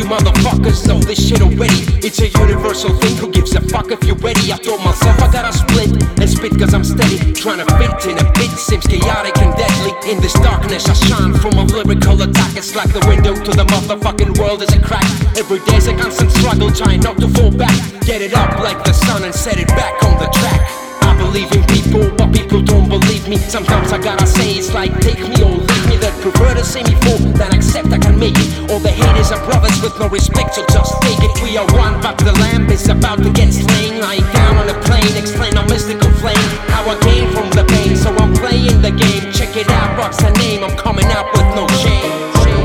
motherfuckers know this shit already. It's a universal thing, who gives a fuck if you're ready? I told myself I gotta split and spit cause I'm steady. Trying to fit in a bit, seems chaotic and deadly. In this darkness I shine from a lyrical attack. It's like the window to the motherfucking world is a crack. Every day's a constant struggle, trying not to fall back. Get it up like the sun and set it back on the track. I believe in people, but people don't believe me. Sometimes I gotta say it's like take me or leave me. That prefer to see me fall than accept I can make it. All the haters are brothers with no respect, so just take it. We are one, but the lamp is about to get slain. Lying down on a plane, explain a mystical flame. How I came from the pain, so I'm playing the game. Check it out, what's the name? I'm coming out with no shame.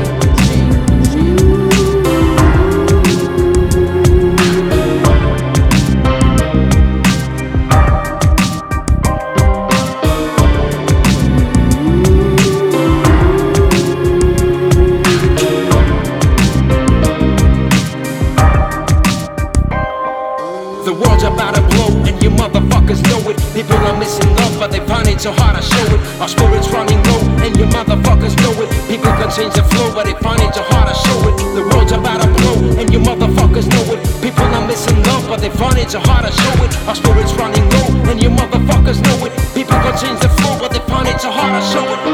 The world's about to blow and you motherfuckers know it. People are missing love but they find it so hard to show it. Our spirits running low and you motherfuckers know it. People can change the flow but they find it so hard to show it. The world's about to blow and you motherfuckers know it. People are missing love but they find it so hard to show it. Our spirits running low and you motherfuckers know it. People can change the flow but they find it so hard to show it.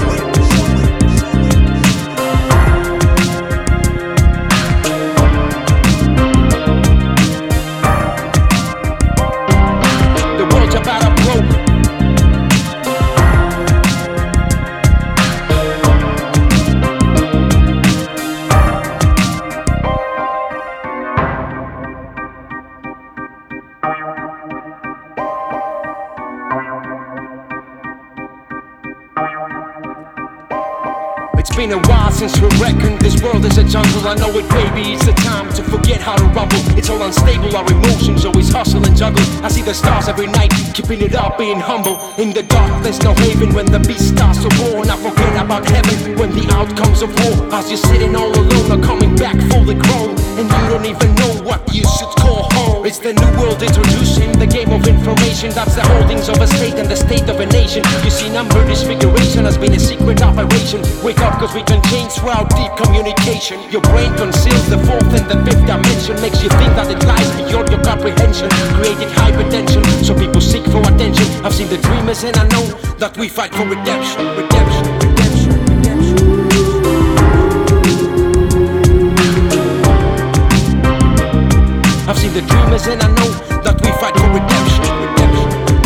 It's been a while since we reckoned this world is a jungle. I know it, baby, it's the time to forget how to rumble. It's all unstable, our emotions always hustle and juggle. I see the stars every night, keeping it up, being humble. In the dark, there's no haven when the beast starts to roar. And I forget about heaven when the outcomes of war. As you're sitting all alone or coming back fully grown, and you don't even know what you should call home. It's the new world introducing the game of information. That's the holdings of a state and the state of a nation. You see, number disfiguration has been a secret operation. Wake up cause we can change through our deep communication. Your brain conceals the fourth and the fifth dimension. Makes you think that it lies beyond your comprehension. Created hypertension, so people seek for attention. I've seen the dreamers and I know that we fight for redemption. Redemption, redemption, redemption. I've seen the dreamers and I know that we fight for redemption. Redemption.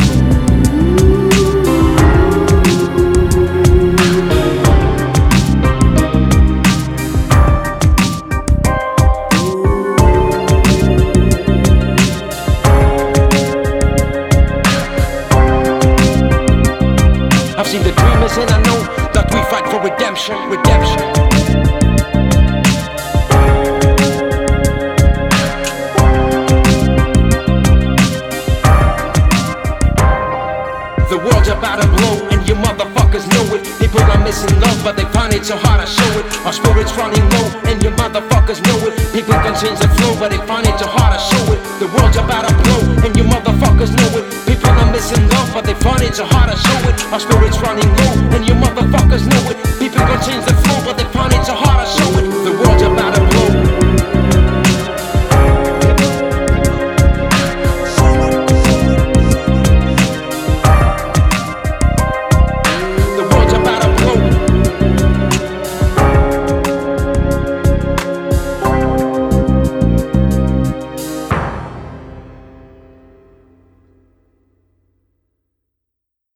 I've seen the dreamers and I know that we fight for redemption, redemption. The world's about to blow and you motherfuckers know it. People are missing love but they find it so hard to show it. Our spirits running low and you motherfuckers know it. People can change the flow but they find it so hard to show it. The world's about to blow and you motherfuckers know it. People are missing love but they find it so hard to show it. Our spirits running low